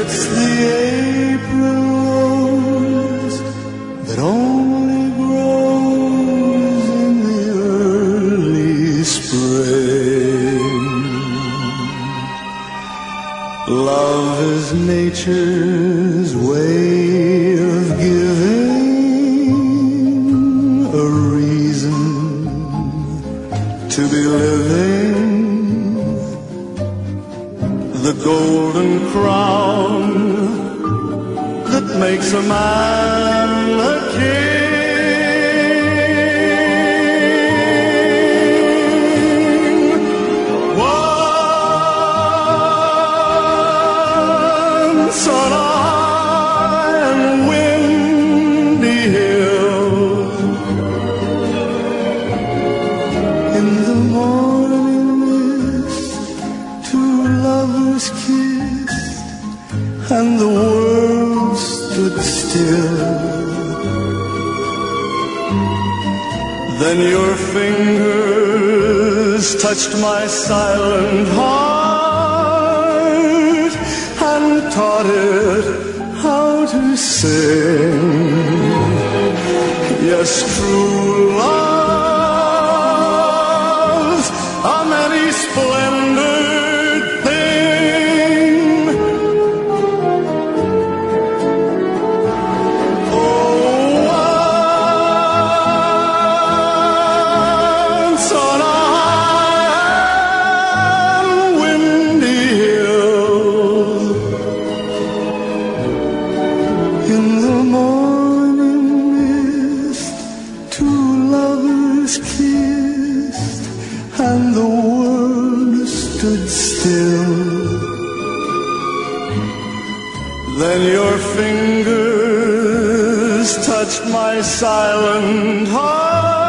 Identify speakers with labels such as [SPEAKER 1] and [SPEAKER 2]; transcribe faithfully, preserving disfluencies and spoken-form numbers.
[SPEAKER 1] It's the April rose that only grows in the early spring. Love is nature's way of giving a reason to be living. The golden crown that makes a man a king. Once on a high and windy hill, in the morning mist, two lovers kissed and the world stood still. Then your fingers touched my silent heart and taught it how to sing. Yes, true love, a many splendored thing. Oh, once on a high and windy hill, in the morning mist, two lovers kissed and the world stood still. Then your fingers touched my silent heart